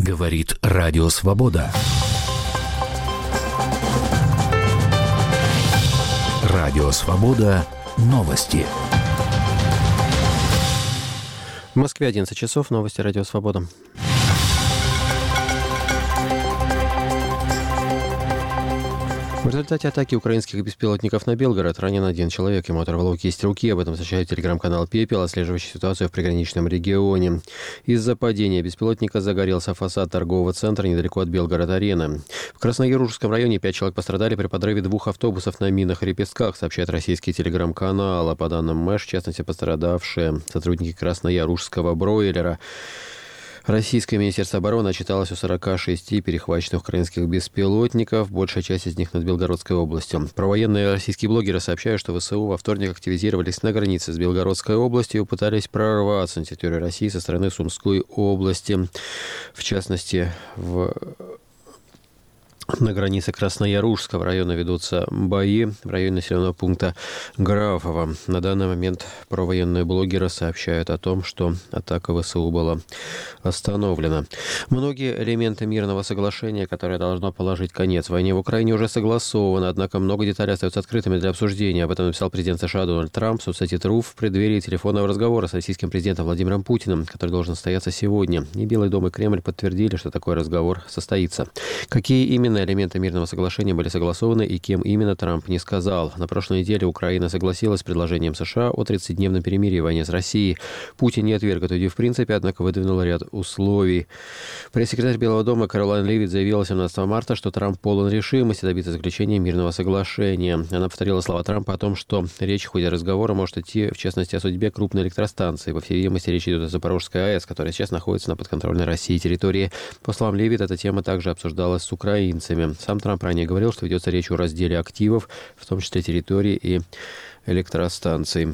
Говорит Радио Свобода. Радио Свобода. Новости. В Москве 11 часов. Новости Радио Свобода. В результате атаки украинских беспилотников на Белгород ранен один человек. Ему оторвало кисть руки. Об этом сообщает телеграм-канал «Пепел», отслеживающий ситуацию в приграничном регионе. Из-за падения беспилотника загорелся фасад торгового центра недалеко от Белгород-арены. В Красноярушском районе 5 человек пострадали при подрыве 2 автобусов на минах и Репестках, сообщает российский телеграм-канал. По данным МЭШ, в частности, пострадавшие сотрудники Красноярушского бройлера. Российское Министерство обороны отчиталось о 46 перехваченных украинских беспилотников, большая часть из них над Белгородской областью. Провоенные российские блогеры сообщают, что ВСУ во вторник активизировались на границе с Белгородской областью и пытались прорваться на территорию России со стороны Сумской области. В частности, на границе Красноярушского района ведутся бои в районе населенного пункта Графово. На данный момент провоенные блогеры сообщают о том, что атака ВСУ была остановлена. Многие элементы мирного соглашения, которое должно положить конец войне в Украине, уже согласованы, однако много деталей остаются открытыми для обсуждения. Об этом написал президент США Дональд Трамп в соцсети Truth в преддверии телефонного разговора с российским президентом Владимиром Путиным, который должен состояться сегодня. И Белый дом, и Кремль подтвердили, что такой разговор состоится. Какие именно элементы мирного соглашения были согласованы и кем именно, Трамп не сказал. На прошлой неделе Украина согласилась с предложением США о 30-дневном перемирии в войне с Россией. Путин не отверг эту идею в принципе, однако выдвинул ряд условий. Пресс-секретарь Белого дома Каролайн Левит заявила 17 марта, что Трамп полон решимости добиться заключения мирного соглашения. Она повторила слова Трампа о том, что речь в ходе разговора может идти, в частности, о судьбе крупной электростанции. По всей видимости, речь идет о Запорожской АЭС, которая сейчас находится на подконтрольной России территории. По словам Левит, эта тема также обсуждалась с украинцами. Сам Трамп ранее говорил, что ведется речь о разделе активов, в том числе территории и электростанций.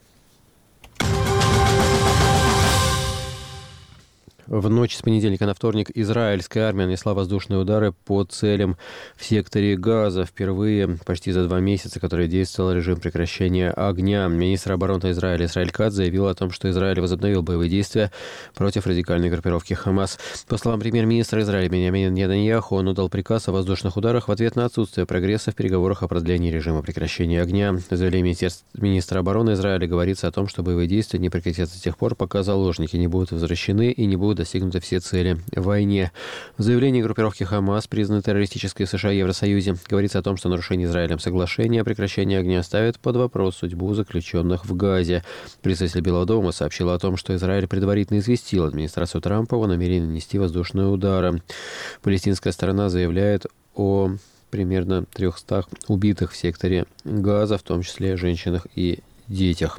В ночь с понедельника на вторник израильская армия нанесла воздушные удары по целям в секторе Газа. Впервые почти за 2 месяца, который действовал режим прекращения огня. Министр обороны Израиля Исраэль Кац заявил о том, что Израиль возобновил боевые действия против радикальной группировки Хамас. По словам премьер-министра Израиля Биньямина Нетаньяху, он отдал приказ о воздушных ударах в ответ на отсутствие прогресса в переговорах о продлении режима прекращения огня. В заявлении министра обороны Израиля говорится о том, что боевые действия не прекратятся до тех пор, пока заложники не будут возвращены и не будут достигнуты все цели в войне. В заявлении группировки Хамас, признанной террористической в США и Евросоюзе, говорится о том, что нарушение Израилем соглашения о прекращении огня ставит под вопрос судьбу заключенных в Газе. Представитель Белого дома сообщил о том, что Израиль предварительно известил администрацию Трампа о намерении нанести воздушные удары. Палестинская сторона заявляет о примерно 300 убитых в секторе Газа, в том числе женщинах и детях.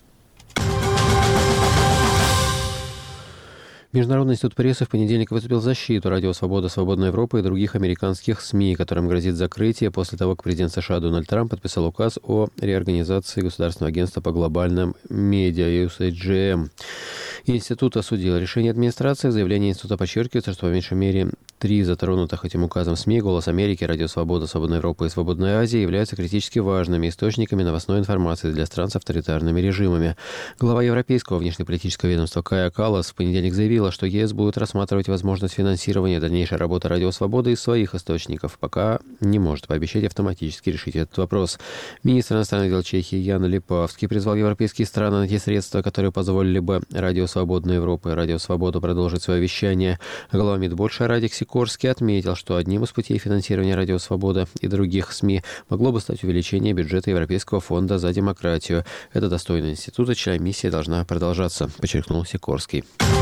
Международный институт прессы в понедельник выступил в защиту Радио Свобода, Свободная Европа и других американских СМИ, которым грозит закрытие после того, как президент США Дональд Трамп подписал указ о реорганизации Государственного агентства по глобальным медиа USAGM. Институт осудил решение администрации. В заявлении института подчеркивается, что по меньшей мере 3 затронутых этим указом СМИ «Голос Америки», «Радио Свобода», «Свободная Европа» и «Свободная Азия» являются критически важными источниками новостной информации для стран с авторитарными режимами. Глава Европейского внешнеполитического ведомства Кая Каллас в понедельник заявила, что ЕС будет рассматривать возможность финансирования дальнейшей работы «Радио Свобода» из своих источников, пока не может пообещать автоматически решить этот вопрос. Министр иностранных дел Чехии Ян Липавский призвал европейские страны найти средства, которые позволили бы «Радио Свободная Европа» и «Радио Свобода» продолжить свое вещание. Глава Медбольша Радик Сикорский отметил, что одним из путей финансирования «Радио Свобода» и других СМИ могло бы стать увеличение бюджета Европейского фонда за демократию. Это достойный институт, чья миссия должна продолжаться, подчеркнул Сикорский.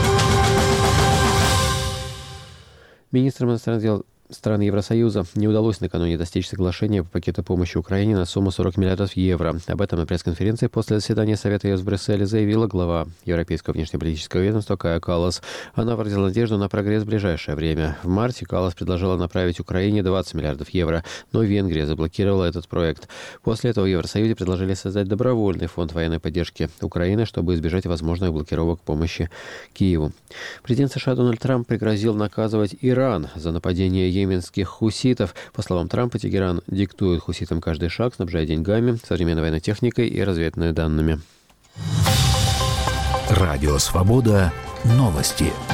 Министрам иностранных дел стран Евросоюза не удалось накануне достичь соглашения по пакету помощи Украине на сумму 40 миллиардов евро. Об этом на пресс-конференции после заседания Совета ЕС в Брюсселе заявила глава Европейского внешнеполитического ведомства Кая Каллас. Она выразила надежду на прогресс в ближайшее время. В марте Каллас предложила направить Украине 20 миллиардов евро, но Венгрия заблокировала этот проект. После этого в Евросоюзе предложили создать добровольный фонд военной поддержки Украины, чтобы избежать возможных блокировок помощи Киеву. Президент США Дональд Трамп пригрозил наказывать Иран за нападение йеменских хуситов. По словам Трампа, Тегеран диктует хуситам каждый шаг, снабжая деньгами, современной военной техникой и разведными данными. Радио Свобода. Новости.